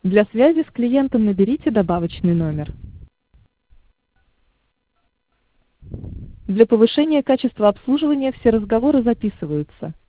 Для связи с клиентом наберите добавочный номер. Для повышения качества обслуживания все разговоры записываются.